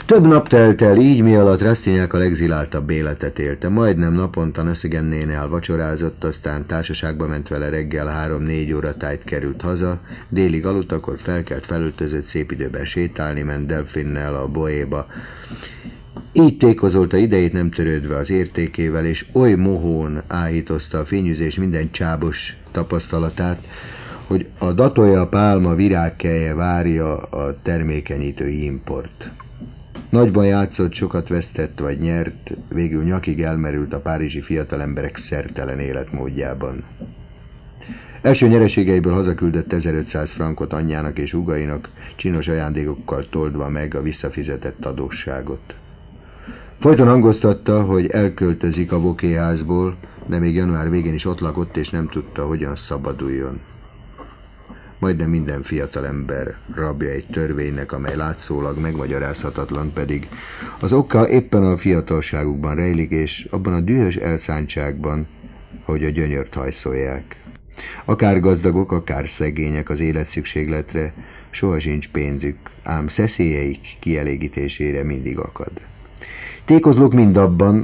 Több nap telt el így, mi alatt Rastignac a legziláltabb életet élte. Majdnem naponta Nasigennénél vacsorázott, aztán társaságba ment vele reggel 3-4 óra tájt került haza, délig aludt, akkor felkelt, felöltözött, szép időben sétálni ment Delphinnel a Boéba. Így tékozolta idejét, nem törődve az értékével, és oly mohón áhítozta a fényűzés minden csábos tapasztalatát, hogy a datolja, pálma, virágkelje várja a termékenyítő import. Nagyban játszott, sokat vesztett vagy nyert, végül nyakig elmerült a párizsi fiatalemberek szertelen életmódjában. Első nyereségeiből hazaküldött 1500 frankot anyjának és húgainak, csinos ajándékokkal toldva meg a visszafizetett adósságot. Folyton hangoztatta, hogy elköltözik a Bokéházból, de még január végén is ott lakott, és nem tudta, hogyan szabaduljon. Majdnem minden fiatalember rabja egy törvénynek, amely látszólag megmagyarázhatatlan, pedig az oka éppen a fiatalságukban rejlik, és abban a dühös elszántságban, hogy a gyönyört hajszolják. Akár gazdagok, akár szegények az életszükségletre, soha sincs pénzük, ám szeszélyeik kielégítésére mindig akad. Tékozlók mindabban,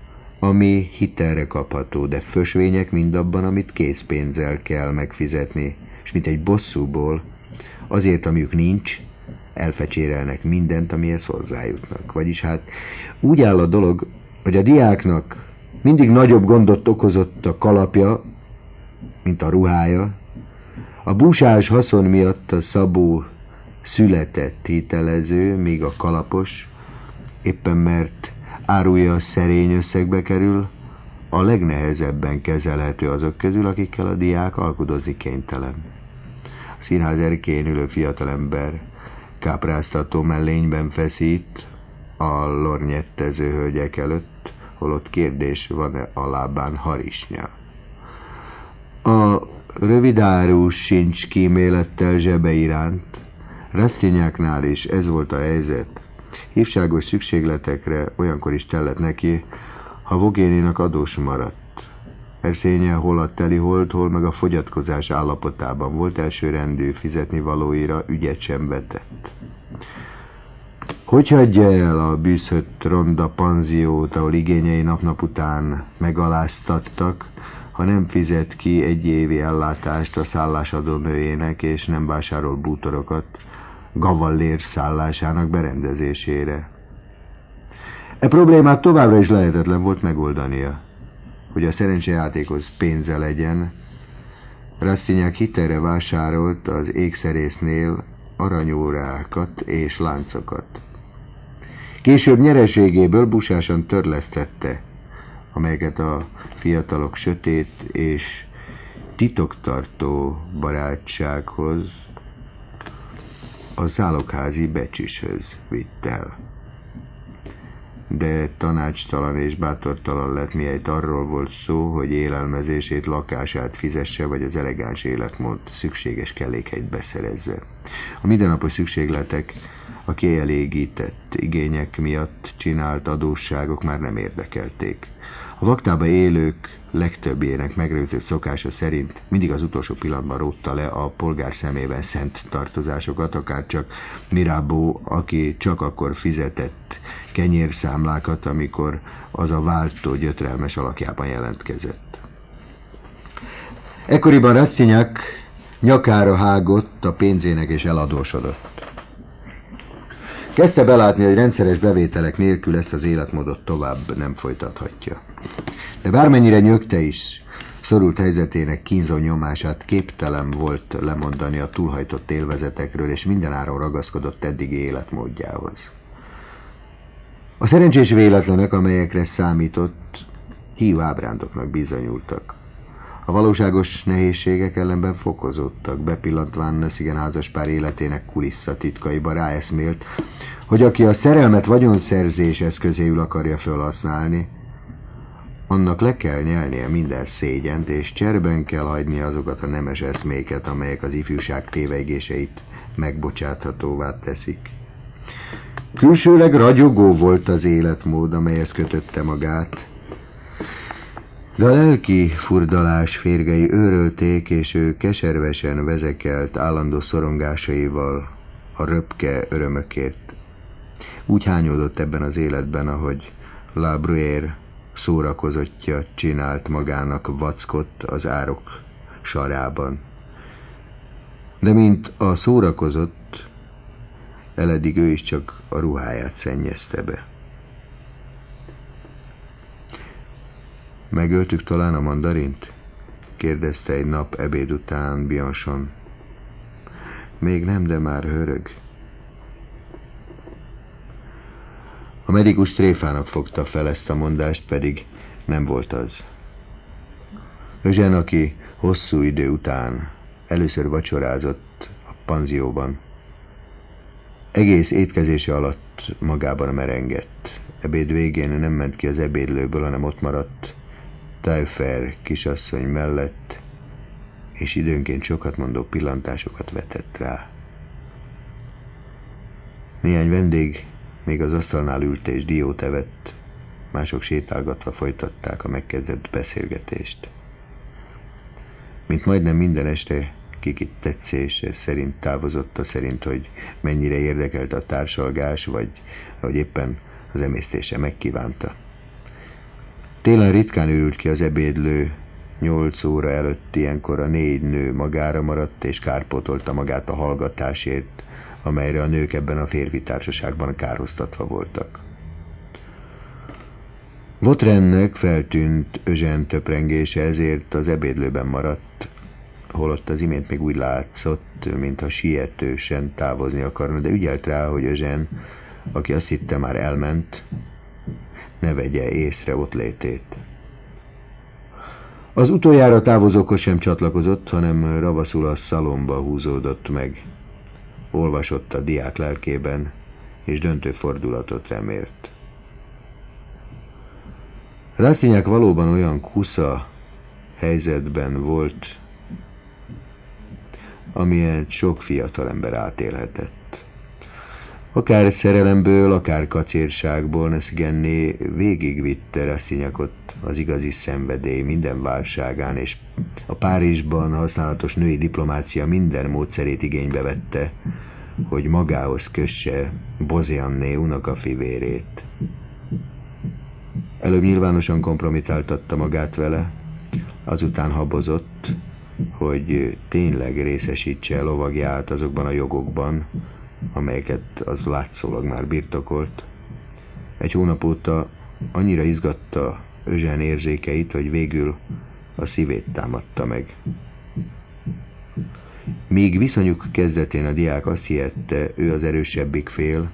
ami hitelre kapható, de fösvények mindabban, amit készpénzzel kell megfizetni, és mint egy bosszúból, azért, amiük nincs, elfecsérelnek mindent, amihez hozzájutnak. Vagyis hát úgy áll a dolog, hogy a diáknak mindig nagyobb gondot okozott a kalapja, mint a ruhája. A búsás haszon miatt a szabó született hitelező, míg a kalapos, éppen mert árulja szerény összegbe kerül, a legnehezebben kezelhető azok közül, akikkel a diák alkudozni kénytelen. A színház erkélyén ülő fiatalember kápráztató mellényben feszít a lornyettező hölgyek előtt, holott kérdés, van-e a lábán harisnya. A rövidárú sincs kímélettel zsebe iránt. Rastignacnál is ez volt a helyzet. Hívságos szükségletekre olyankor is tellett neki, ha Vogénénak adós maradt. Erszénye hol a teli holt, hol meg a fogyatkozás állapotában volt, elsőrendű fizetnivalóira ügyet sem vetett. Hogy hagyja el a bűzhött ronda panziót, ahol igényei nap-nap után megaláztattak, ha nem fizet ki egy évi ellátást a szállásadó nőjének, és nem vásárol bútorokat Gavallér szállásának berendezésére. E problémát továbbra is lehetetlen volt megoldania. Hogy a szerencsejátékhoz pénze legyen, Rastignac hitelre vásárolt az ékszerésznél aranyórákat és láncokat. Később nyereségéből busásan törlesztette, amelyeket a fiatalok sötét és titoktartó barátsághoz, a zálogházi becsishöz vitt el. De tanácstalan és bátortalan lett, mihelyt arról volt szó, hogy élelmezését, lakását fizesse, vagy az elegáns életmód szükséges kellékeit beszerezze. A mindennapos szükségletek, a kielégített igények miatt csinált adósságok már nem érdekelték. A vaktába élők legtöbbjének megrögzött szokása szerint mindig az utolsó pillanatban rótta le a polgár szemében szent tartozásokat, akár csak Mirabeau, aki csak akkor fizetett kenyérszámlákat, amikor az a váltó gyötrelmes alakjában jelentkezett. Ekkoriban Rastignac nyakára hágott a pénzének és eladósodott. Kezdte belátni, hogy rendszeres bevételek nélkül ezt az életmódot tovább nem folytathatja. De bármennyire nyögte is, szorult helyzetének kínzó nyomását képtelen volt lemondani a túlhajtott élvezetekről, és mindenáron ragaszkodott eddigi életmódjához. A szerencsés véletlenek, amelyekre számított, hiú ábrándoknak bizonyultak. A valóságos nehézségek ellenben fokozódtak, bepillantván Nasigen házaspár életének kulisszatitkaiba ráeszmélt, hogy aki a szerelmet vagyonszerzés eszközéül akarja felhasználni, annak le kell nyelnie minden szégyent, és cserben kell hagyni azokat a nemes eszméket, amelyek az ifjúság tévegéseit megbocsáthatóvá teszik. Külsőleg ragyogó volt az életmód, amelyhez kötötte magát, de a lelki furdalás férgei őrölték, és ő keservesen vezekelt állandó szorongásaival a röpke örömökért. Úgy hányódott ebben az életben, ahogy La Bruyère szórakozottja csinált magának vackot az árok sarában. De mint a szórakozott, eleddig ő is csak a ruháját szennyezte be. Megöltük talán a mandarint? Kérdezte egy nap ebéd után Bianchon. Még nem, de már hörög. A medikus tréfának fogta fel ezt a mondást, pedig nem volt az. Eugène, aki hosszú idő után először vacsorázott a panzióban, egész étkezése alatt magában merengett. Ebéd végén nem ment ki az ebédlőből, hanem ott maradt Taillefer kisasszony mellett, és időnként sokat mondó pillantásokat vetett rá. Néhány vendég még az asztalnál ült és diót evett, mások sétálgatva folytatták a megkezdett beszélgetést. Mint majdnem minden este, kikit tetszése szerint távozott, szerint, hogy mennyire érdekelte a társalgás, vagy hogy éppen az emésztése megkívánta. Télen ritkán ürült ki az ebédlő, 8 óra előtt ilyenkor a 4 nő magára maradt, és kárpótolta magát a hallgatásért, amelyre a nők ebben a férfi társaságban kárhoztatva voltak. Vautrinnek feltűnt Eugène töprengése, ezért az ebédlőben maradt, holott az imént még úgy látszott, mintha sietősen távozni akarna, de ügyelt rá, hogy Eugène, aki azt hitte már elment, ne vegye észre ott létét. Az utoljára távozókhoz sem csatlakozott, hanem ravaszul a szalomba húzódott meg. Olvasott a diák lelkében, és döntő fordulatot remélt. Rastignac valóban olyan kusza helyzetben volt, amilyen sok fiatal ember átélhetett. Akár szerelemből, akár kacérságból Neszigenné végigvitte Rastignacot az igazi szenvedély minden válságán, és a Párizsban használatos női diplomácia minden módszerét igénybe vette, hogy magához kösse Bozianné unokafivérét. Előbb nyilvánosan kompromitáltatta magát vele, azután habozott, hogy tényleg részesítse lovagját azokban a jogokban, amelyeket az látszólag már birtokolt. Egy hónap óta annyira izgatta Eugène érzékeit, hogy végül a szívét támadta meg. Míg viszonyuk kezdetén a diák azt hihette, ő az erősebbik fél,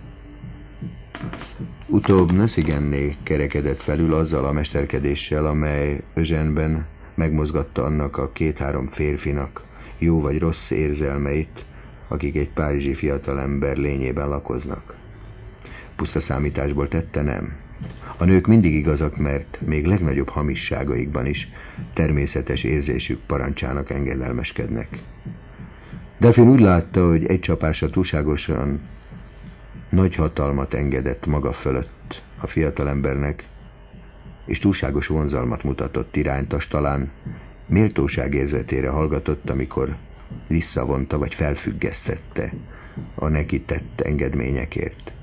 utóbb Neszigenné kerekedett felül azzal a mesterkedéssel, amely Eugène-ben megmozgatta annak a 2-3 férfinak jó vagy rossz érzelmeit, akik egy párizsi fiatalember lényében lakoznak. Puszta számításból tette, nem. A nők mindig igazak, mert még legnagyobb hamisságaikban is természetes érzésük parancsának engedelmeskednek. Delphine úgy látta, hogy egy csapásra túlságosan nagy hatalmat engedett maga fölött a fiatalembernek, és túlságos vonzalmat mutatott iránytas, talán méltóságérzetére hallgatott, amikor visszavonta vagy felfüggesztette a neki tett engedményekért.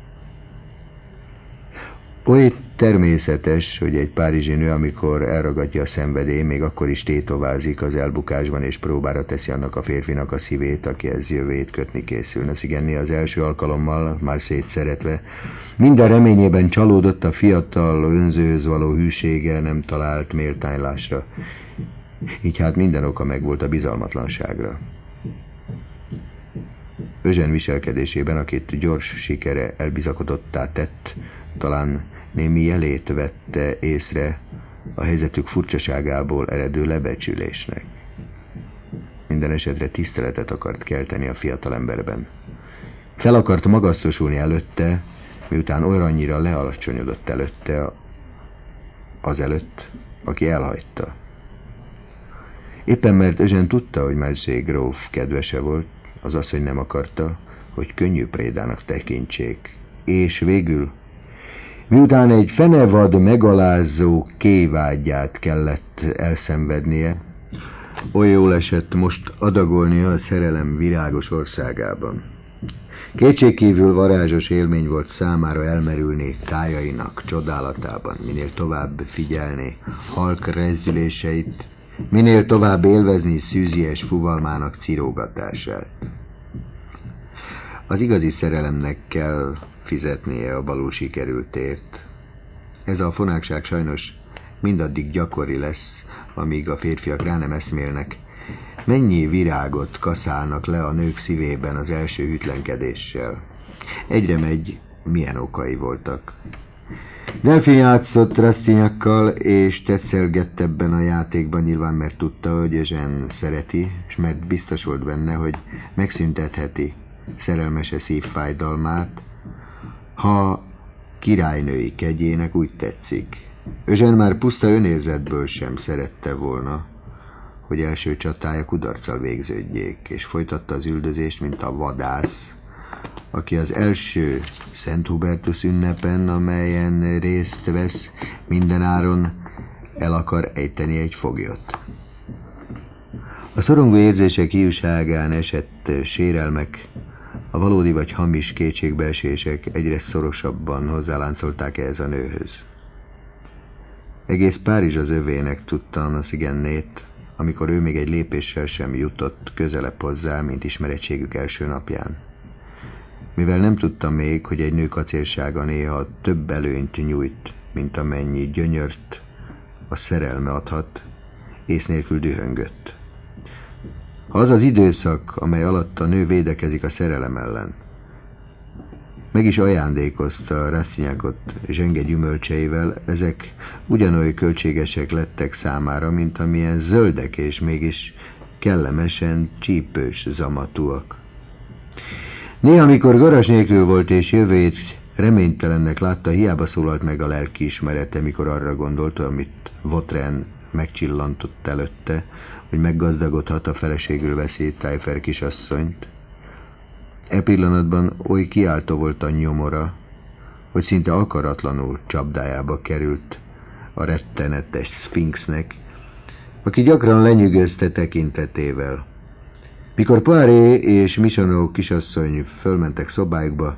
Oly természetes, hogy egy párizsi nő, amikor elragadja a szenvedély, még akkor is tétovázik az elbukásban, és próbára teszi annak a férfinak a szívét, akihez jövőjét kötni készül. Neszigenné az első alkalommal, már szétszeretve, minden reményében csalódott, a fiatal, önzőhöz való hűsége nem talált méltánylásra. Így hát minden oka megvolt a bizalmatlanságra. Eugène viselkedésében, akit gyors sikere elbizakodottá tett, talán némi jelét vette észre a helyzetük furcsaságából eredő lebecsülésnek. Minden esetre tiszteletet akart kelteni a fiatalemberben. Fel akart magasztosulni előtte, miután olyannyira lealacsonyodott előtte azelőtt, aki elhagyta. Éppen mert Eugène tudta, hogy Mercier gróf kedvese volt, az asszony nem akarta, hogy könnyű prédának tekintsék, és végül, miután egy fenevad megalázó kévágyát kellett elszenvednie, oly jól esett most adagolnia a szerelem virágos országában. Kétségkívül varázsos élmény volt számára elmerülni tájainak csodálatában, minél tovább figyelni halk rezdüléseit, minél tovább élvezni szűzies fuvalmának cirógatását. Az igazi szerelemnek kell fizetnie a balul sikerültért. Ez a fonákság sajnos mindaddig gyakori lesz, amíg a férfiak rá nem eszmélnek, mennyi virágot kaszálnak le a nők szívében az első hűtlenkedéssel. Egyre megy, milyen okai voltak. Delfin játszott Rastignaccal, és tetszelgett ebben a játékban nyilván, mert tudta, hogy Eugène szereti, és mert biztos volt benne, hogy megszüntetheti szerelmese szívfájdalmát, ha királynői kegyének úgy tetszik. Eugène már puszta önérzetből sem szerette volna, hogy első csatája kudarccal végződjék, és folytatta az üldözést, mint a vadász, aki az első Szent Hubertus ünnepen, amelyen részt vesz, mindenáron el akar ejteni egy foglyot. A szorongó érzések hiúságán esett sérelmek, a valódi vagy hamis kétségbeesések egyre szorosabban hozzáláncolták ehhez a nőhöz. Egész Párizs az övének tudta Anna Sigennét, amikor ő még egy lépéssel sem jutott közelebb hozzá, mint ismerettségük első napján. Mivel nem tudta még, hogy egy nő kacérsága néha több előnyt nyújt, mint amennyi gyönyört a szerelme adhat, ész nélkül dühöngött. Az az időszak, amely alatt a nő védekezik a szerelem ellen. Meg is ajándékozta Rastignacot zsenge gyümölcseivel, ezek ugyanoly költségesek lettek számára, mint amilyen zöldek, és mégis kellemesen csípős zamatúak. Néha, amikor garas nélkül volt és jövőjét reménytelennek látta, hiába szólalt meg a lelkiismerete, mikor arra gondolta, amit Vautrin megcsillantott előtte, hogy meggazdagodhat a feleségül veszi Taillefer kisasszonyt. E pillanatban oly kiáltó volt a nyomora, hogy szinte akaratlanul csapdájába került a rettenetes szfinxnek, aki gyakran lenyűgözte tekintetével. Mikor Poiré és Michonneau kisasszony fölmentek szobájukba,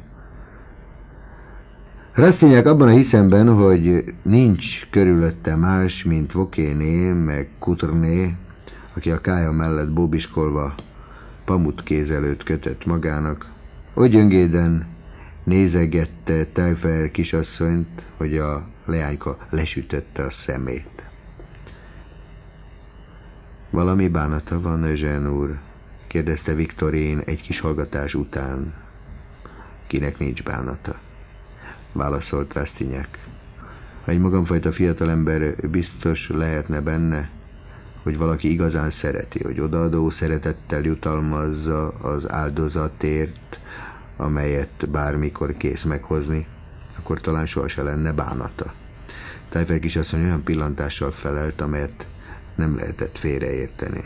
Rastignac abban a hiszemben, hogy nincs körülötte más, mint Vauquené meg Courtenay, aki a kája mellett bóbiskolva pamutkéz előtt kötött magának, oly gyöngéden nézegette Taillefer kisasszonyt, hogy a leányka lesütötte a szemét. Valami bánata van, Eugène úr? Kérdezte Victorine egy kis hallgatás után. Kinek nincs bánata? Válaszolt Rastignac. Ha egy magamfajta fiatalember biztos lehetne benne, hogy valaki igazán szereti, hogy odaadó szeretettel jutalmazza az áldozatért, amelyet bármikor kész meghozni, akkor talán sohasem lenne bánata. Taillefer kisasszony olyan pillantással felelt, amelyet nem lehetett félreérteni.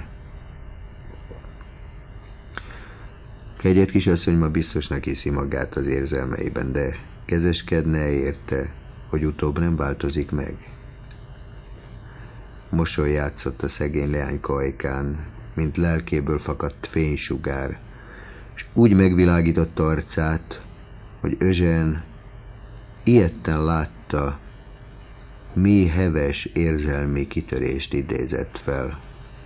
Kegyed kisasszony ma biztosnak hiszi magát az érzelmeiben, de kezeskedne érte, hogy utóbb nem változik meg. Mosoly játszott a szegény leányka ajkán, mint lelkéből fakadt fénysugár, és úgy megvilágította arcát, hogy Eugène ijedten látta, mi heves érzelmi kitörést idézett fel.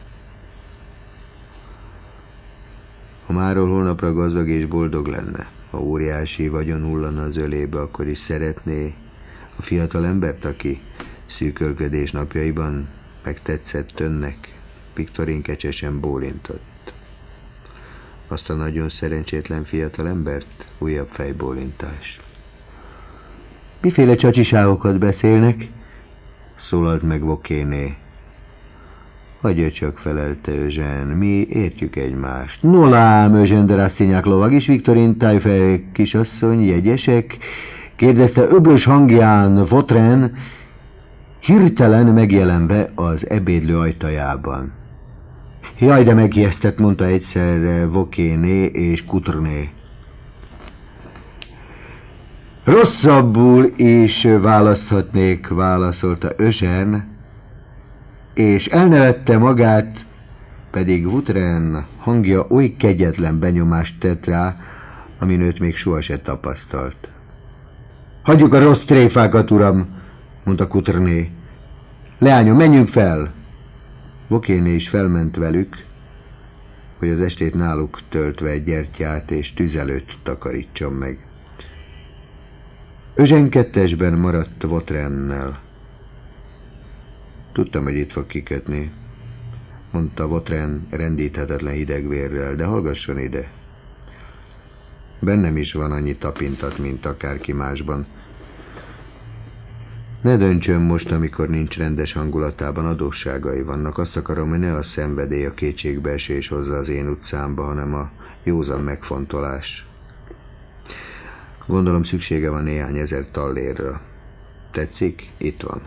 Ha máról holnapra gazdag és boldog lenne, ha óriási vagyon hullana az ölébe, akkor is szeretné a fiatal embert, aki szűkölködés napjaiban megtetszett önnek. Victorine kecsesen bólintott. Azt a nagyon szerencsétlen fiatal embert? Újabb fejbólintás. Miféle csacsiságokat beszélnek? Szólalt meg Vauquené. Hagyja csak, felelte Eugène, mi értjük egymást. No lám, Eugène de Rastignac lovag és Victorine Taillefer kisasszony jegyesek? Kérdezte öblös hangján Vautrin, hirtelen megjelenve az ebédlő ajtajában. Jaj, de megijesztett, mondta egyszerre Vauquené és Courtenay. Rosszabbul is választhatnék, válaszolta Eugène, és elnevette magát, pedig Vautrin hangja oly kegyetlen benyomást tett rá, amin őt még soha se tapasztalt. Hagyjuk a rossz tréfákat, uram, mondta Courtenay. Leányom, menjünk fel! Vauquelin is felment velük, hogy az estét náluk töltve egy gyertyát és tüzelőt takarítson meg. Eugène kettesben maradt Vautrin-nel. Tudtam, hogy itt fog kikötni, mondta Vautrin rendíthetetlen hidegvérrel, de hallgasson ide. Bennem is van annyi tapintat, mint akárki másban. Ne döntsön most, amikor nincs rendes hangulatában, adósságai vannak. Azt akarom, hogy ne a szenvedély, a kétségbeesés hozza az én utcámba, hanem a józan megfontolás. Gondolom szüksége van néhány ezer tallérra. Tetszik? Itt van.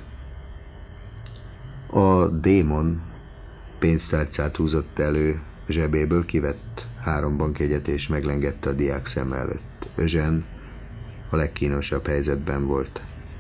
A démon pénztárcát húzott elő, zsebéből kivett 3 bankjegyet és meglengette a diák szem előtt. Eugène a legkínosabb helyzetben volt.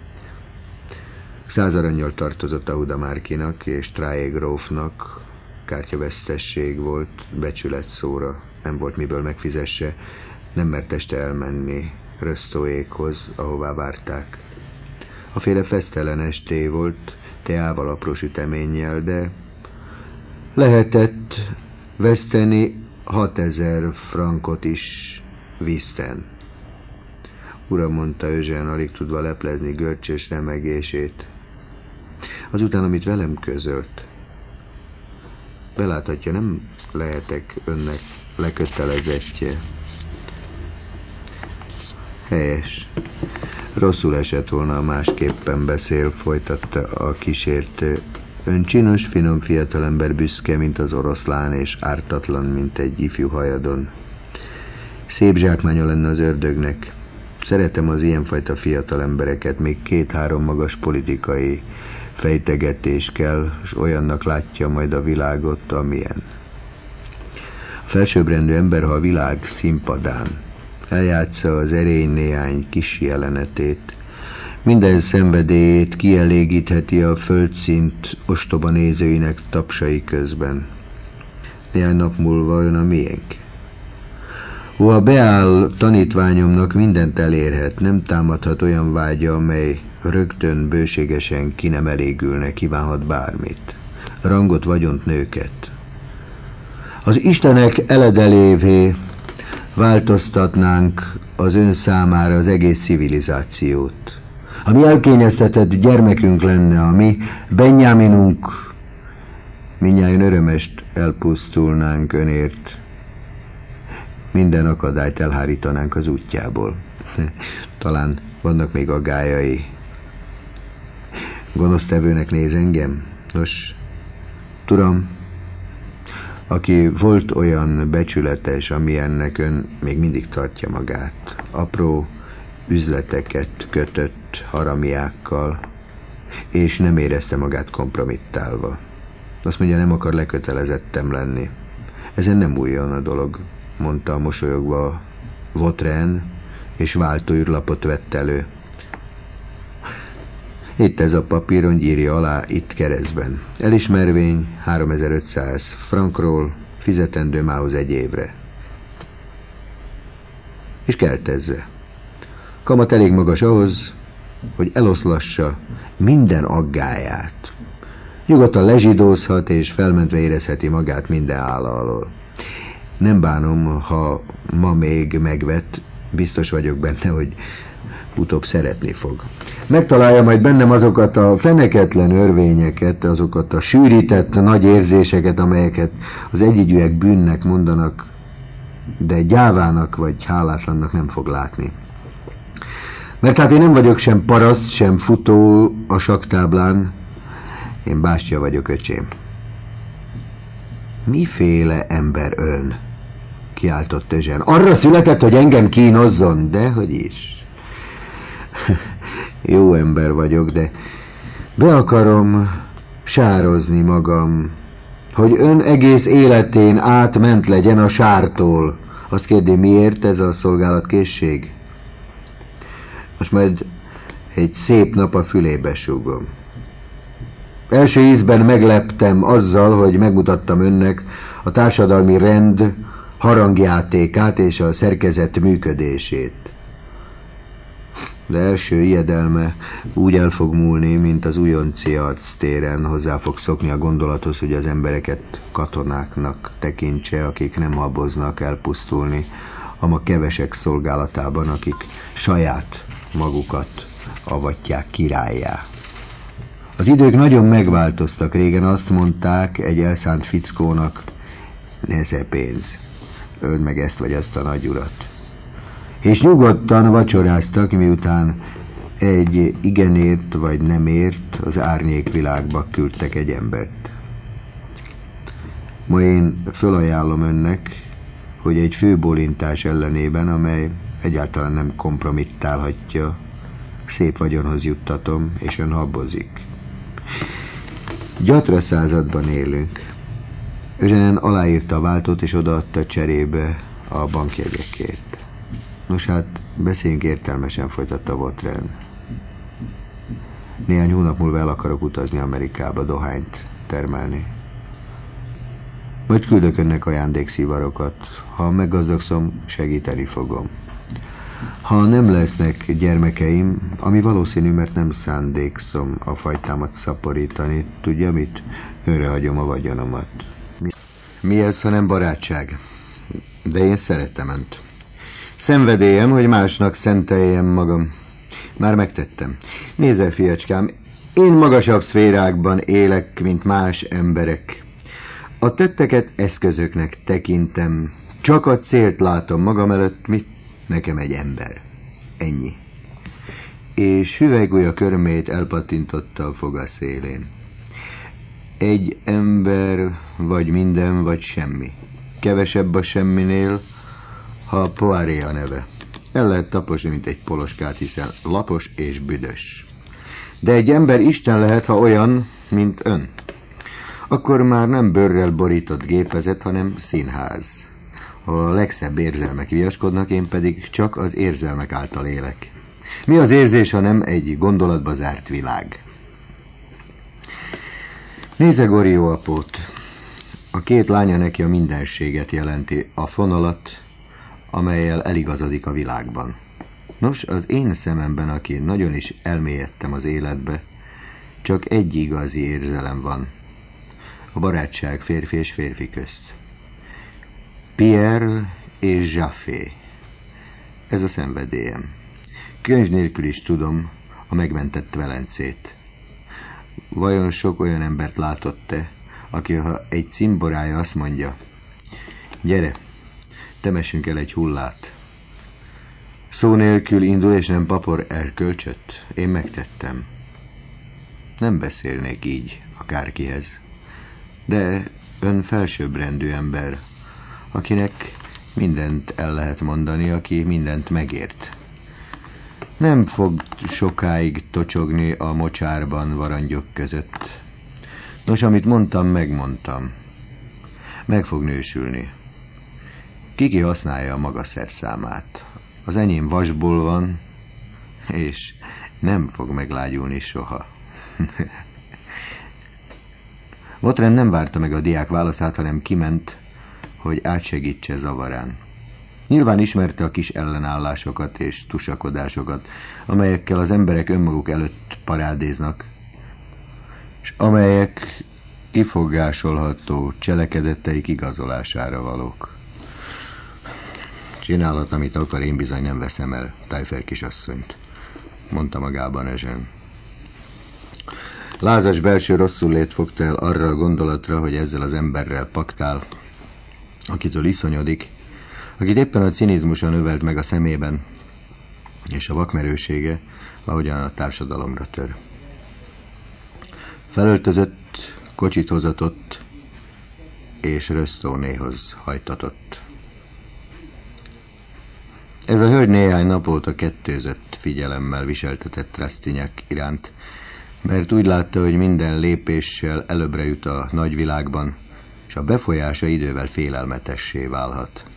100 arannyal tartozott Audemars-nak és Trailles grófnak, kártyavesztesség volt, becsület szóra, nem volt miből megfizesse, nem mert este elmenni Rösztóékhoz, ahová várták. A féle fesztelen esté volt, teával, apró süteménnyel, de lehetett veszteni 6000 frankot is vízten. Uram, mondta Eugène, alig tudva leplezni görcsös remegését. Azután, amit velem közölt, beláthatja, nem lehetek önnek lekötelezettje. Helyes. Rosszul esett volna, másképpen beszél, folytatta a kísértő. Ön csinos, finom fiatalember, büszke, mint az oroszlán, és ártatlan, mint egy ifjú hajadon. Szép zsákmánya lenne az ördögnek. Szeretem az ilyenfajta fiatal embereket, még 2-3 magas politikai fejtegetés kell, s olyannak látja majd a világot, amilyen. A felsőbbrendű ember, ha a világ színpadán eljátsza az erény néhány kis jelenetét, minden szenvedélyét kielégítheti a földszint ostoba nézőinek tapsai közben. Néhány nap múlva ön a miénk. Ha beáll, tanítványomnak mindent elérhet, nem támadhat olyan vágya, amely rögtön bőségesen ki nem elégülne, kívánhat bármit. Rangot, vagyont, nőket. Az istenek eledelévé változtatnánk az ön számára az egész civilizációt. A mi elkényeztetett gyermekünk lenne, a mi Benjaminunk, mindnyájan örömest elpusztulnánk önért. Minden akadályt elhárítanánk az útjából. Talán vannak még aggályai. Gonosztevőnek néz engem? Nos, tudom, aki volt olyan becsületes, amilyennek ön még mindig tartja magát. Apró üzleteket kötött haramiákkal, és nem érezte magát kompromittálva. Azt mondja, nem akar lekötelezettem lenni. Ezen nem újjon a dolog, mondta mosolyogva Vautrin, és váltóűrlapot vett elő. Itt ez a papíron, írja alá, itt keresztben. Elismervény 3500 frankról, fizetendő mához 1 évre. És keltezze. Kamat elég magas ahhoz, hogy eloszlassa minden aggályát. Nyugodtan lezsidózhat, és felmentve érezheti magát minden álla alól. Nem bánom, ha ma még megvet, biztos vagyok benne, hogy utóbb szeretni fog. Megtalálja majd bennem azokat a feneketlen örvényeket, azokat a sűrített nagy érzéseket, amelyeket az egyidőek bűnnek mondanak, de gyávának vagy hálátlannak nem fog látni. Mert hát én nem vagyok sem paraszt, sem futó a saktáblán, én bástya vagyok, öcsém. Miféle ember ön? Kiáltott Eugène. Arra született, hogy engem kínozzon, dehogy is. Jó ember vagyok, de be akarom sározni magam, hogy ön egész életén átment legyen a sártól. Azt kérdi, miért ez a szolgálatkészség? Most majd egy szép nap a fülébe súgom. Első ízben megleptem azzal, hogy megmutattam önnek a társadalmi rend harangjátékát és a szerkezet működését. De első ijedelme úgy el fog múlni, mint az újonci arctéren. Hozzá fog szokni a gondolathoz, hogy az embereket katonáknak tekintse, akik nem haboznak elpusztulni a kevesek szolgálatában, akik saját magukat avatják királlyá. Az idők nagyon megváltoztak. Régen azt mondták egy elszánt fickónak: nesze pénz, öld meg ezt vagy azt a nagyurat. És nyugodtan vacsoráztak, miután egy igenért vagy nemért az árnyékvilágba küldtek egy embert. Ma én fölajánlom önnek, hogy egy főbólintás ellenében, amely egyáltalán nem kompromittálhatja, szép vagyonhoz juttatom, és ön habozik. Gyatra században élünk. Eugène aláírta a váltót, és odaadta cserébe a bankjegyekért. Nos hát, beszéljünk értelmesen, folytatta Vautrin. Néhány hónap múlva el akarok utazni Amerikába dohányt termelni. Majd küldök önnek ajándékszívarokat. Ha meggazdagszom, segíteni fogom. Ha nem lesznek gyermekeim, ami valószínű, mert nem szándékszom a fajtámat szaporítani, tudja mit? Önre hagyom a vagyonomat. Mi ez, ha nem barátság? De én szeretem önt. Szenvedélyem, hogy másnak szenteljem magam. Már megtettem. Nézze, fiacskám, én magasabb szférákban élek, mint más emberek. A tetteket eszközöknek tekintem. Csak a célt látom magam előtt, mit? Nekem egy ember. Ennyi. És hüvelykújja körmét elpattintotta a foga szélén. Egy ember, vagy minden, vagy semmi. Kevesebb a semminél, ha Poiré a neve. El lehet taposni, mint egy poloskát, hiszen lapos és büdös. De egy ember Isten lehet, ha olyan, mint ön. Akkor már nem bőrrel borított gépezet, hanem színház. A legszebb érzelmek viaskodnak, én pedig csak az érzelmek által élek. Mi az érzés, ha nem egy gondolatba zárt világ? Nézze Goriot apót. A két lánya neki a mindenséget jelenti, a fonalat, amellyel eligazodik a világban. Nos, az én szememben, aki nagyon is elmélyedtem az életbe, csak egy igazi érzelem van. A barátság férfi és férfi közt. Pierre és Jaffé. Ez a szenvedélyem. Könyv nélkül is tudom a megmentett Velencét. Vajon sok olyan embert látott-e, aki, ha egy cimborája azt mondja: gyere, temessünk el egy hullát. Szó nélkül indul, és nem papor erkölcsöt? Én megtettem. Nem beszélnék így akárkihez. De ön felsőbbrendű ember, akinek mindent el lehet mondani, aki mindent megért. Nem fog sokáig tocsogni a mocsárban varangyok között. Nos, amit mondtam, megmondtam. Meg fog nősülni. Ki használja a maga szerszámát. Az enyém vasból van, és nem fog meglágyulni soha. Vautrin nem várta meg a diák válaszát, hanem kiment, hogy átsegítse zavarán. Nyilván ismerte a kis ellenállásokat és tusakodásokat, amelyekkel az emberek önmaguk előtt parádéznak, és amelyek kifogásolható cselekedeteik igazolására valók. Csinálhat, amit akar, én bizony nem veszem el Taillefer kisasszonyt, mondta magában Eugène. Lázas belső rosszul-lét fogta el arra a gondolatra, hogy ezzel az emberrel paktál, akitől iszonyodik, akit éppen a cinizmusa növelt meg a szemében, és a vakmerősége, ahogyan a társadalomra tör. Felöltözött, kocsit hozatott, és Rösztónéhoz hajtatott. Ez a hölgy néhány nap óta kettőzött figyelemmel viseltetett Rastignac iránt, mert úgy látta, hogy minden lépéssel előbbre jut a nagyvilágban, és a befolyása idővel félelmetessé válhat.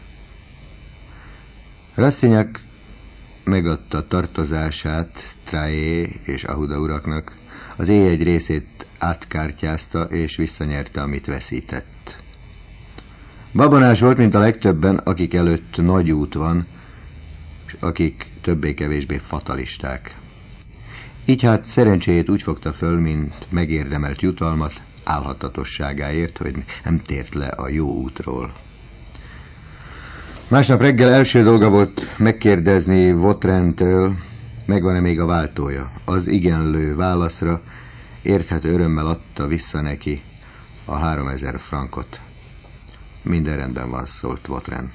Rastignac megadta tartozását Traillé és Ahuda uraknak, az éj egy részét átkártyázta és visszanyerte, amit veszített. Babonás volt, mint a legtöbben, akik előtt nagy út van, és akik többé-kevésbé fatalisták. Így hát szerencséjét úgy fogta föl, mint megérdemelt jutalmat álhatatosságáért, hogy nem tért le a jó útról. Másnap reggel első dolga volt megkérdezni Vautrentől, megvan-e még a váltója. Az igenlő válaszra érthető örömmel adta vissza neki a 3000 frankot. Minden rendben van, szólt Vautrin.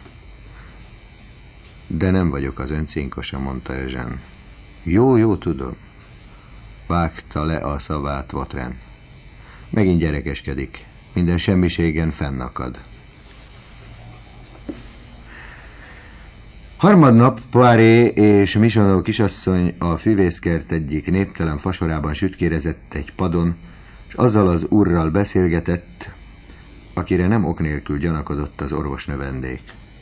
De nem vagyok az öncinkosa, mondta Eugène. Jó, tudom. Vágta le a szavát Vautrin. Megint gyerekeskedik. Minden semmiségen fennakad. Harmadnap Poiré és Michonneau kisasszony a füvészkert egyik néptelen fasorában sütkérezett egy padon, és azzal az úrral beszélgetett, akire nem ok nélkül gyanakodott az orvosnövendék.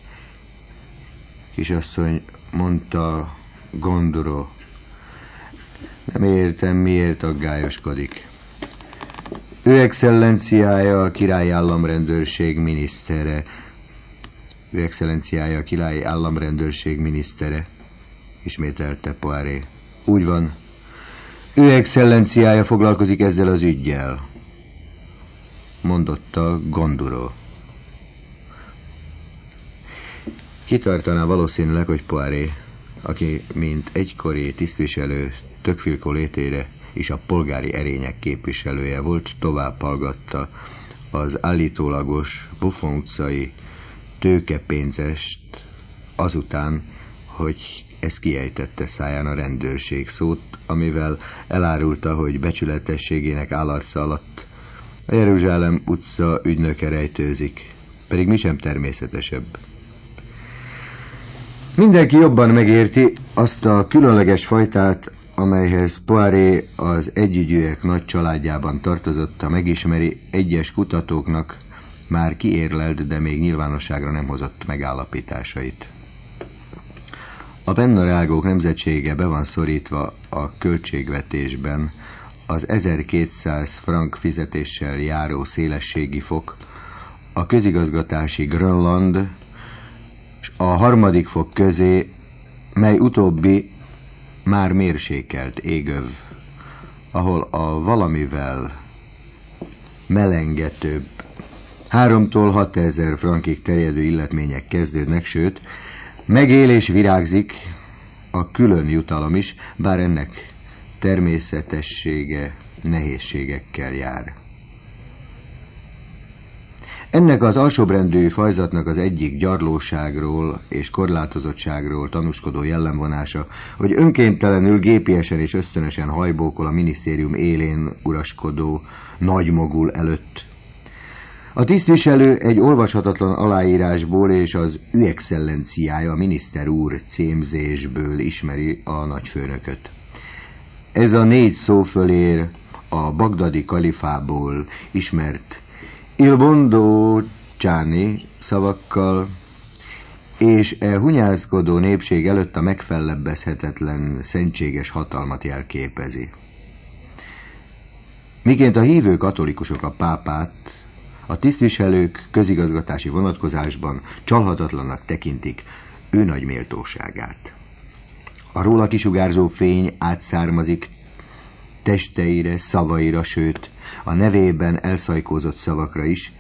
Kisasszony, mondta Gonduro, nem értem, miért aggályoskodik. Ő excellenciája a királyi államrendőrség minisztere. Ő excellenciája a királyi államrendőrség minisztere, ismételte Poiré. Úgy van. Ő excellenciája foglalkozik ezzel az üggyel, mondotta Gonduro. Kitartaná valószínűleg, hogy Poiré, aki mint egykori tisztviselő Tocqueville létére és a polgári erények képviselője volt, tovább hallgatta az állítólagos Buffon utcai tőkepénzest azután, hogy ezt kiejtette száján a rendőrség szót, amivel elárulta, hogy becsületességének állarca alatt a Jeruzsálem utca ügynöke rejtőzik, pedig mi sem természetesebb. Mindenki jobban megérti azt a különleges fajtát, amelyhez Poiré az együgyűek nagy családjában tartozott, megismeri egyes kutatóknak már kiérlelt, de még nyilvánosságra nem hozott megállapításait. A Pennarágók nemzetsége be van szorítva a költségvetésben az 1200 frank fizetéssel járó szélességi fok, a közigazgatási Grönland és a harmadik fok közé, mely utóbbi már mérsékelt égöv, ahol a valamivel melengetőbb 3-tól 6000 frankig terjedő illetmények kezdődnek, sőt, megél és virágzik a külön jutalom is, bár ennek természetessége nehézségekkel jár. Ennek az alsóbrendű fajzatnak az egyik gyarlóságról és korlátozottságról tanúskodó jellemvonása, hogy önkéntelenül, gépiesen és ösztönösen hajbókol a minisztérium élén uraskodó nagymogul előtt. A tisztviselő egy olvashatatlan aláírásból és az ő excellenciája, a miniszter úr címzésből ismeri a nagyfőnököt. Ez a 4 szó fölér a bagdadi kalifából ismert Il Bondo Csáni szavakkal, és hunyászkodó népség előtt a megfellebbezhetetlen szentséges hatalmat jelképezi. Miként a hívő katolikusok a pápát, a tisztviselők közigazgatási vonatkozásban csalhatatlannak tekintik ő nagy méltóságát. A róla kisugárzó fény átszármazik testeire, szavaira, sőt, a nevében elszajkózott szavakra is.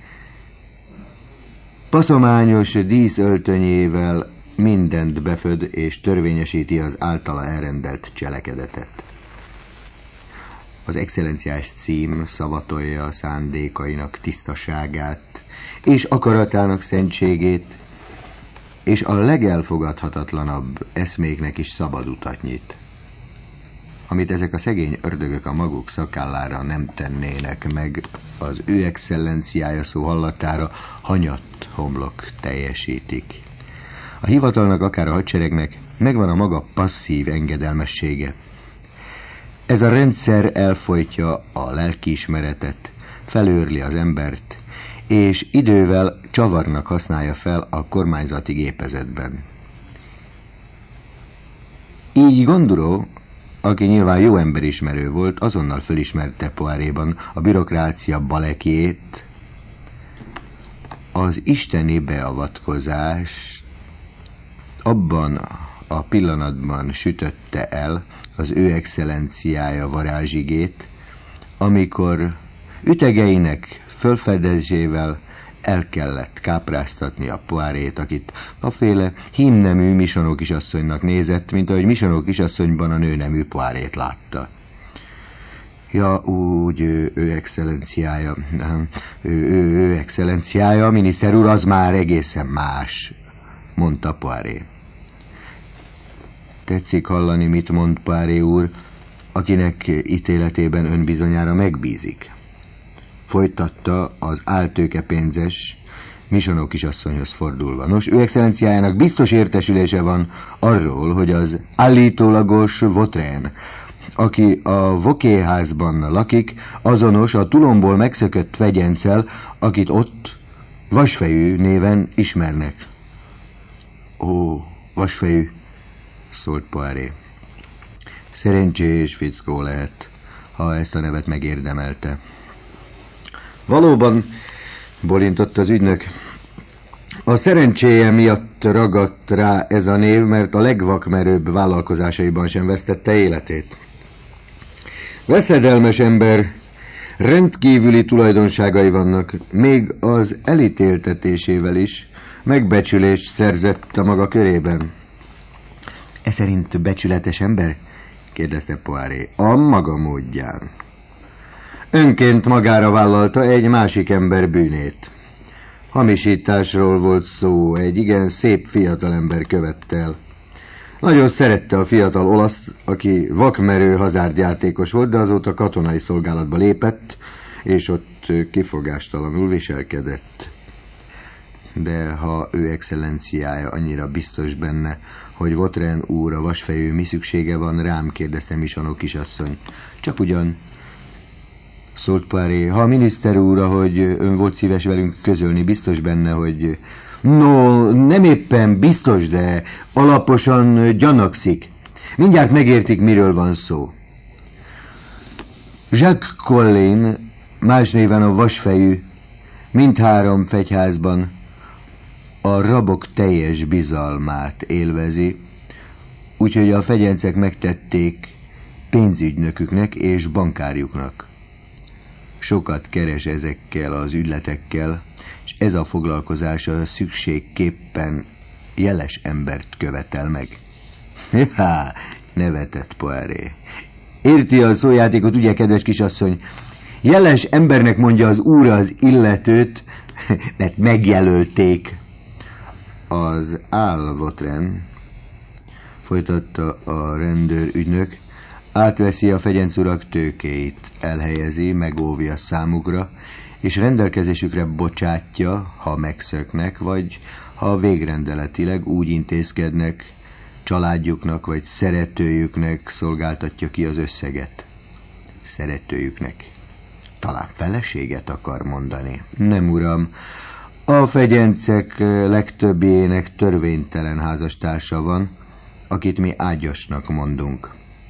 Paszományos díszöltönyével mindent beföd és törvényesíti az általa elrendelt cselekedetet. Az excellenciás cím szavatolja a szándékainak tisztaságát és akaratának szentségét, és a legelfogadhatatlanabb eszméknek is szabad utat nyit, amit ezek a szegény ördögök a maguk szakállára nem tennének meg, az ő excellenciája szó hallatára hanyatt homlok teljesítik. A hivatalnak, akár a hadseregnek megvan a maga passzív engedelmessége. Ez a rendszer elfojtja a lelkiismeretet, felőrli az embert, és idővel csavarnak használja fel a kormányzati gépezetben. Így Gonduro, aki nyilván jó emberismerő volt, azonnal fölismerte Poiréban a bürokrácia balekjét, Az isteni beavatkozás abban a pillanatban sütötte el az ő excellenciája varázsigét, amikor ütegeinek fölfedezésével el kellett kápráztatni a Poirét, akit aféle hímnemű Misonó kisasszonynak nézett, mint ahogy Misonó kisasszonyban a nőnemű Poirét látta. Ja, úgy, ő excellenciája, ő excellenciája, miniszter úr, az már egészen más, mondta Poiré. Tetszik hallani, mit mond Poiré úr, akinek ítéletében ön bizonyára megbízik. Folytatta az áltőkepénzes Misonó kisasszonyhoz fordulva. Nos, ő excellenciájának biztos értesülése van arról, hogy az állítólagos Vautrin, aki a Vokéházban lakik, azonos a Toulonból megszökött fegyenccel, akit ott Vasfejű néven ismernek. Ó, Vasfejű, szólt Poiré. Szerencsés fickó lehet, ha ezt a nevet megérdemelte. Valóban, bolintott az ügynök, a szerencséje miatt ragadt rá ez a név, mert a legvakmerőbb vállalkozásaiban sem vesztette életét. Veszedelmes ember, rendkívüli tulajdonságai vannak, még az elítéltetésével is megbecsülést szerzett a maga körében. E szerint becsületes ember? Kérdezte Poiré. A maga módján. Önként magára vállalta egy másik ember bűnét. Hamisításról volt szó, egy igen szép fiatalember követte el. Nagyon szerette a fiatal olaszt, aki vakmerő hazárdjátékos volt, de azóta katonai szolgálatba lépett, és ott kifogástalanul viselkedett. De ha ő excellenciája annyira biztos benne, hogy Vautrin úr a Vasfejű mi szüksége van rám, kérdezte Misonó kisasszony. Csak ugyan, szólt Poiré, ha a miniszter úr, ahogy ön volt szíves velünk közölni, biztos benne, hogy... No, nem éppen biztos, de alaposan gyanakszik. Mindjárt megértik, miről van szó. Jacques Collin, más néven a Vasfejű, mindhárom fegyházban a rabok teljes bizalmát élvezi, úgyhogy a fegyencek megtették pénzügynöküknek és bankárjuknak. Sokat keres ezekkel az ügyletekkel, és ez a foglalkozása szükségképpen jeles embert követel meg. Ha, nevetett Poiré. Érti a szójátékot, ugye, kedves kisasszony? Jeles embernek mondja az úr az illetőt, mert megjelölték. Az Vautrin, folytatta a rendőrügynök, átveszi a fegyencurak tőkéit, elhelyezi, megóvja számukra, és rendelkezésükre bocsátja, ha megszöknek, vagy ha végrendeletileg úgy intézkednek, családjuknak vagy szeretőjüknek szolgáltatja ki az összeget. Szeretőjüknek. Talán feleséget akar mondani. Nem, uram, a fegyencek legtöbbjének törvénytelen házastársa van, akit mi ágyasnak mondunk.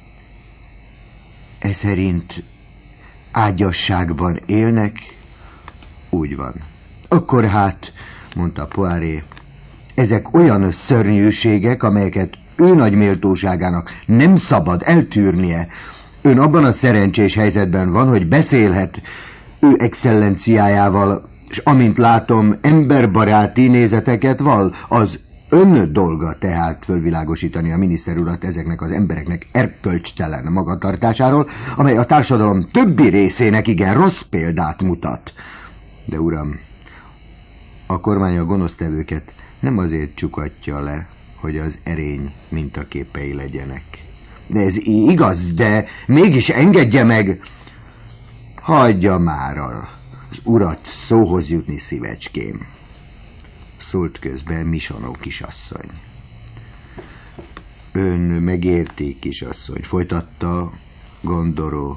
Ez szerint ágyasságban élnek? Úgy van. Akkor hát, mondta Poiré, ezek olyan szörnyűségek, amelyeket ő nagy méltóságának nem szabad eltűrnie. Ön abban a szerencsés helyzetben van, hogy beszélhet ő excellenciájával, és amint látom, emberbaráti nézeteket val. Az ön dolga tehát fölvilágosítani a miniszter urat ezeknek az embereknek erkölcstelen magatartásáról, amely a társadalom többi részének igen rossz példát mutat. De uram, a kormány a gonosztevőket nem azért csukatja le, hogy az erény mintaképei legyenek. De ez igaz, de mégis engedje meg! Hagyja már az urat szóhoz jutni, szívecském, szólt közben Misonó kisasszony. Ön megérti, kisasszony, folytatta Gondoró.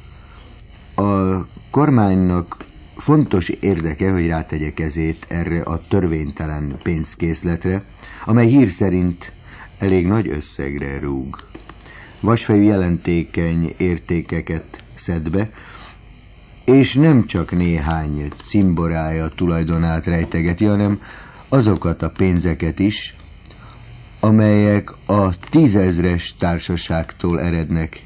A kormánynak fontos érdeke, hogy rátegye kezét erre a törvénytelen pénzkészletre, amely hír szerint elég nagy összegre rúg. Vasfejű jelentékeny értékeket szed be, és nem csak néhány cimborája tulajdonát rejtegeti, hanem azokat a pénzeket is, amelyek a 10 000-es társaságtól erednek.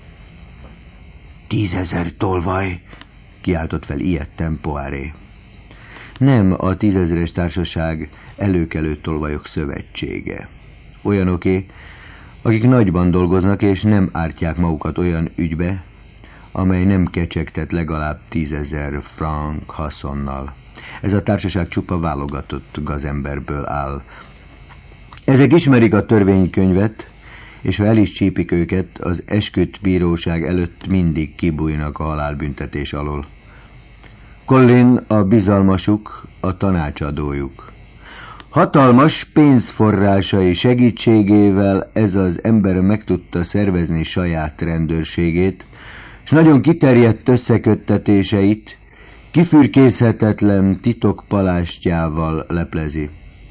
10 000 tolvaj, kiáltott fel ijedten Poiré. Nem a 10 000-es társaság előkelő tolvajok szövetsége. Olyanoké, akik nagyban dolgoznak és nem ártják magukat olyan ügybe, amely nem kecsegtet legalább 10 000 frank haszonnal. Ez a társaság csupa válogatott gazemberből áll. Ezek ismerik a törvénykönyvet, és ha el is csípik őket, az esküdt bíróság előtt mindig kibújnak a halálbüntetés alól. Collin a bizalmasuk, a tanácsadójuk. Hatalmas pénzforrásai segítségével ez az ember meg tudta szervezni saját rendőrségét, és nagyon kiterjedt összeköttetéseit kifürkészhetetlen titokpalástjával leplezi.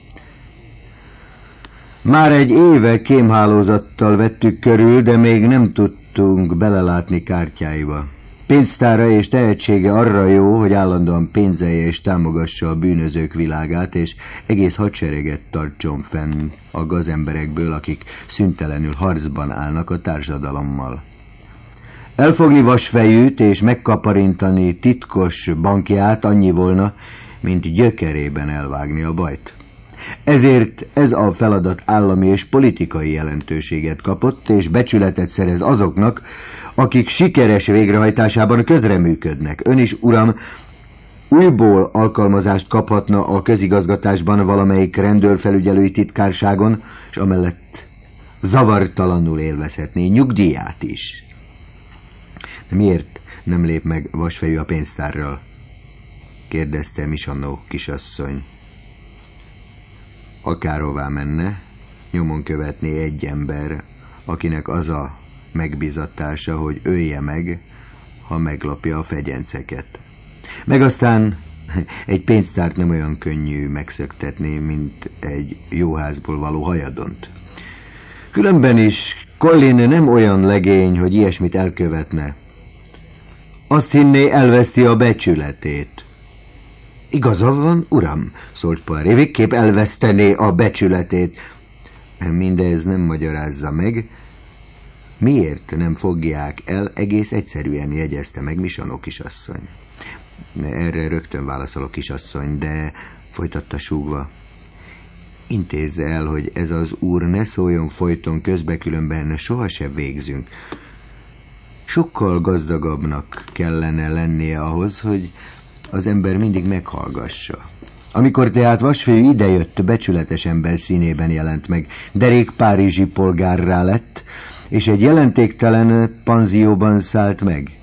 Már egy éve kémhálózattal vettük körül, de még nem tudtunk belelátni kártyáiba. Pénztára és tehetsége arra jó, hogy állandóan pénzelje és támogassa a bűnözők világát, és egész hadsereget tartson fenn a gazemberekből, akik szüntelenül harcban állnak a társadalommal. Elfogni vasfejűt és megkaparintani titkos bankját annyi volna, mint gyökerében elvágni a bajt. Ezért ez a feladat állami és politikai jelentőséget kapott, és becsületet szerez azoknak, akik sikeres végrehajtásában közreműködnek. Ön is, uram, újból alkalmazást kaphatna a közigazgatásban valamelyik rendőrfelügyelői titkárságon, és amellett zavartalanul élvezhetné nyugdíját is. De miért nem lép meg vasfejű a pénztárral? Kérdezte Michonneau kisasszony. Akárhová menne, nyomon követné egy ember, akinek az a megbizatása, hogy ölje meg, ha meglapja a fegyenceket. Meg aztán egy pénztárt nem olyan könnyű megszöktetni, mint egy jóházból való hajadont. Különben is Collin nem olyan legény, hogy ilyesmit elkövetne. Azt hinné, elveszti a becsületét. Igaza van, uram, szólt Poiré, végképp elvesztené a becsületét. Mindez nem magyarázza meg, miért nem fogják el, egész egyszerűen jegyezte meg Michonneau kisasszony. Erre rögtön válaszolok, kisasszony, de folytatta súgva. Intézze el, hogy ez az úr ne szóljon folyton közbe, különben sohasem végzünk. Sokkal gazdagabbnak kellene lennie ahhoz, hogy az ember mindig meghallgassa. Amikor tehát vasfejű idejött, becsületes ember színében jelent meg, derék párizsi polgárrá lett, és egy jelentéktelen panzióban szállt meg.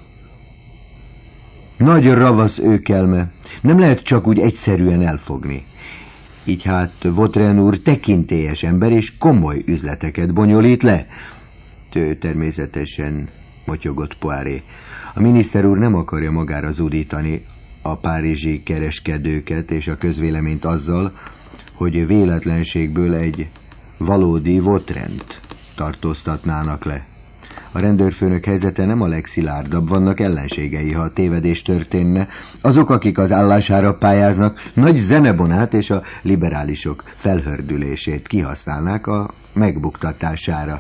Nagy ravasz őkelme, nem lehet csak úgy egyszerűen elfogni. Így hát Vautrin úr tekintélyes ember, és komoly üzleteket bonyolít le. Természetesen, motyogott Poiré. A miniszter úr nem akarja magára zúdítani a párizsi kereskedőket és a közvéleményt azzal, hogy véletlenségből egy valódi Vautrint tartóztatnának le. A rendőrfőnök helyzete nem a legszilárdabb, vannak ellenségei, ha a tévedés történne. Azok, akik az állására pályáznak, nagy zenebonát és a liberálisok felhördülését kihasználnák a megbuktatására.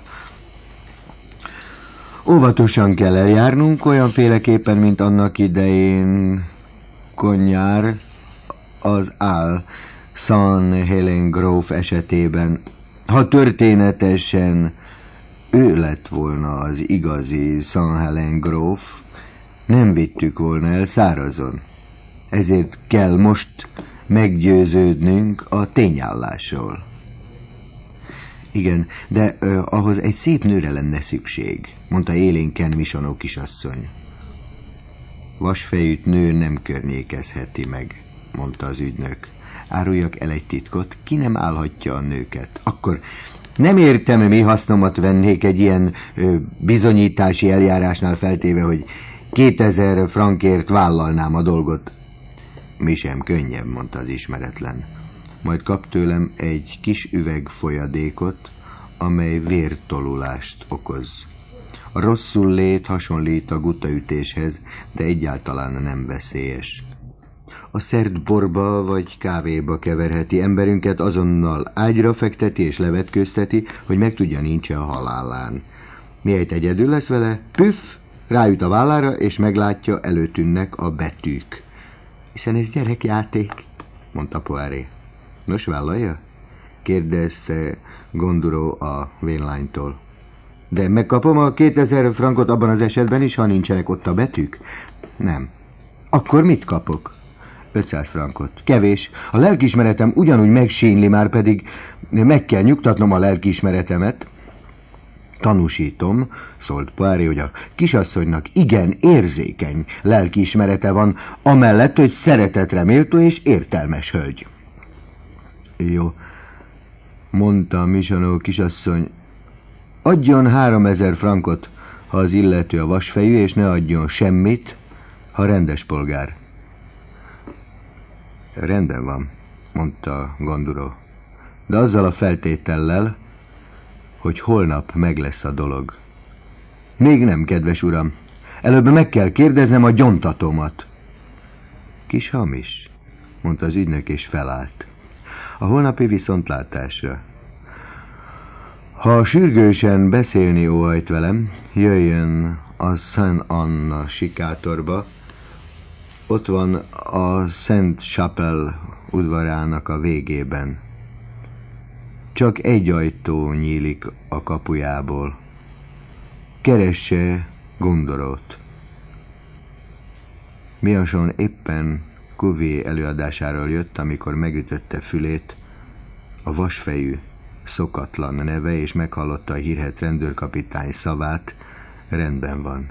Óvatosan kell eljárnunk, olyanféleképpen, mint annak idején Cognard az Saint-Hélène gróf esetében. Ha történetesen ő lett volna az igazi Saint-Hélène gróf, nem vittük volna el szárazon. Ezért kell most meggyőződnünk a tényállásról. Igen, de ahhoz egy szép nőre lenne szükség, mondta élénken Michonneau kisasszony. Vasfejűt nő nem környékezheti meg, mondta az ügynök. Áruljak el egy titkot, ki nem állhatja a nőket. Akkor nem értem, mi hasznomat vennék egy ilyen bizonyítási eljárásnál, feltéve, hogy 2000 frankért vállalnám a dolgot. Mi sem könnyebb, mondta az ismeretlen. Majd kap tőlem egy kis üveg folyadékot, amely vértolulást okoz. A rosszul lét hasonlít a gutaütéshez, de egyáltalán nem veszélyes. A szert borba vagy kávéba keverheti emberünket, azonnal ágyra fekteti és levetkőzteti, hogy megtudja, nincs-e a halálán. Mihelyt egyedül lesz vele, püff, ráüt a vállára, és meglátja, előtűnnek a betűk. Hiszen ez gyerekjáték, mondta Poiré. Nos, vállalja? Kérdezte Gonduro a vénlánytól. De megkapom a 2000 frankot abban az esetben is, ha nincsenek ott a betűk? Nem. Akkor mit kapok? 500 frankot. Kevés. A lelkiismeretem ugyanúgy megsínli, már pedig meg kell nyugtatnom a lelkiismeretemet. Tanúsítom, szólt Poiré, hogy a kisasszonynak igen érzékeny lelkiismerete van, amellett, hogy szeretetre méltó és értelmes hölgy. Jó, mondta Michonneau kisasszony, adjon 3000 frankot, ha az illető a vasfejű, és ne adjon semmit, ha rendes polgár. Rendben van, mondta Gonduro, de azzal a feltétellel, hogy holnap meg lesz a dolog. Még nem, kedves uram. Előbb meg kell kérdeznem a gyontatómat. Kis hamis, mondta az ügynök, és felállt. A holnapi viszontlátásra. Ha sürgősen beszélni óhajt velem, jöjjön a Saint Anna sikátorba. Ott van a Saint Chapelle udvarának a végében. Csak egy ajtó nyílik a kapujából. Keresse Gondorot. Miason éppen Cuvier előadásáról jött, amikor megütötte fülét a vasfejű, szokatlan neve, és meghallotta a hírhedt rendőrkapitány szavát. Rendben van.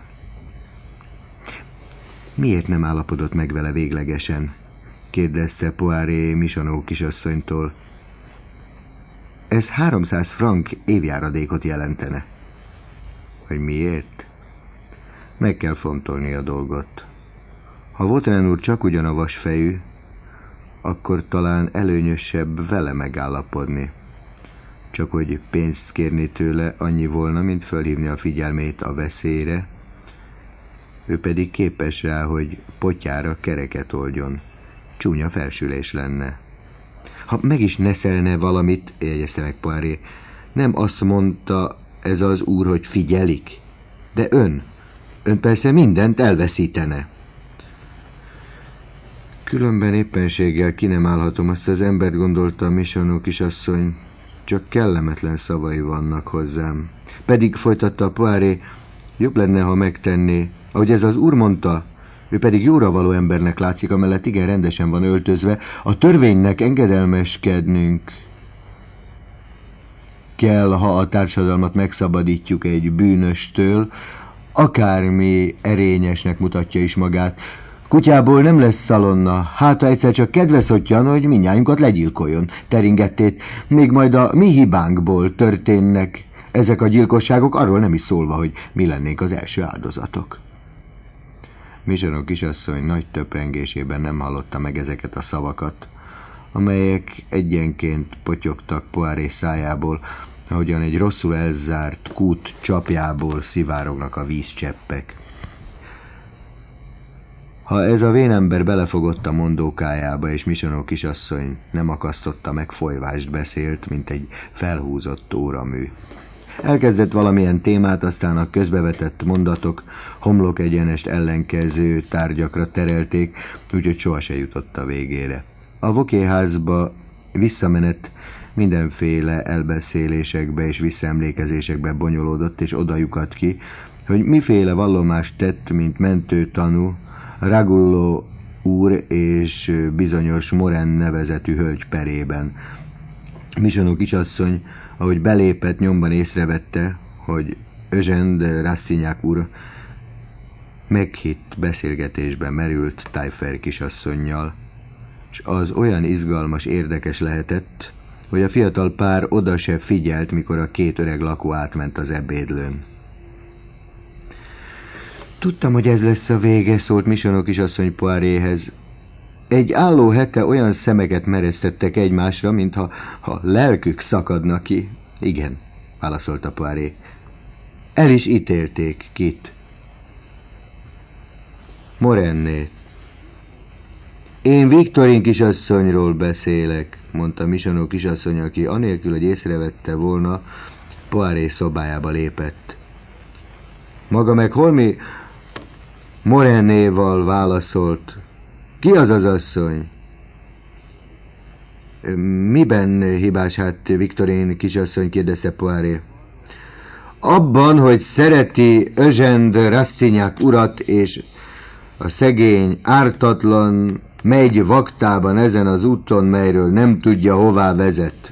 Miért nem állapodott meg vele véglegesen? Kérdezte Poiré Michonneau kisasszonytól. Ez 300 frank évjáradékot jelentene. Hogy miért? Meg kell fontolni a dolgot. Ha Vautrin úr csak ugyan a vasfejű, akkor talán előnyösebb vele megállapodni. Csak hogy pénzt kérni tőle annyi volna, mint fölhívni a figyelmét a veszélyre, ő pedig képes rá, hogy potyára kereket oldjon. Csúnya felsülés lenne. Ha meg is neszelne valamit, jegyezte meg Poiré, nem azt mondta ez az úr, hogy figyelik, de ön persze mindent elveszítene. Különben éppenséggel ki nem állhatom, azt az embert, gondolta Michonneau kisasszony, csak kellemetlen szavai vannak hozzám. Pedig, folytatta Poiré, jobb lenne, ha megtenné, ahogy ez az úr mondta, ő pedig jóra való embernek látszik, amellett igen rendesen van öltözve, a törvénynek engedelmeskednünk kell, ha a társadalmat megszabadítjuk egy bűnöstől, akármi erényesnek mutatja is magát. Kutyából nem lesz szalonna, hát ha egyszer csak kedveszottyan, hogy mindnyájunkat legyilkoljon, teringettét, még majd a mi hibánkból történnek ezek a gyilkosságok, arról nem is szólva, hogy mi lennénk az első áldozatok. Michonneau kisasszony nagy töprengésében nem hallotta meg ezeket a szavakat, amelyek egyenként potyogtak Poiré szájából, ahogyan egy rosszul elzárt kút csapjából szivárognak a vízcseppek. Ha ez a vénember belefogott a mondókájába, és Michonneau kisasszony nem akasztotta meg, folyvást beszélt, mint egy felhúzott óramű. Elkezdett valamilyen témát, aztán a közbevetett mondatok homlok egyenest ellenkező tárgyakra terelték, úgyhogy soha se jutott a végére. A Wauquiez-házba visszamenett mindenféle elbeszélésekbe és visszaemlékezésekbe bonyolódott, és oda lyukadt ki, hogy miféle vallomást tett, mint mentőtanú Ragullo úr és bizonyos Moren nevezetű hölgy perében. Michonneau kisasszony, ahogy belépett, nyomban észrevette, hogy Eugène de Rastignac úr meghitt beszélgetésbe merült Taillefer kisasszonnyal, és az olyan izgalmas, érdekes lehetett, hogy a fiatal pár oda se figyelt, mikor a két öreg lakó átment az ebédlőn. Tudtam, hogy ez lesz a vége, szólt Michonneau kisasszony Poiréhez. Egy álló hete olyan szemeket meresztettek egymásra, mintha lelkük szakadna ki. Igen, válaszolta Poiré. El is ítélték. Kit? Morennét. Én Viktorin kisasszonyról beszélek, mondta Michonneau kisasszony, aki anélkül, hogy észrevette volna, Poiré szobájába lépett. Maga meg holmi Morennéval válaszolt. Ki az az asszony? Miben hibás hát Viktorin kisasszony, kérdezte Poiré. Abban, hogy szereti Eugène de Rastignac urat, és a szegény, ártatlan megy vaktában ezen az úton, melyről nem tudja, hová vezet.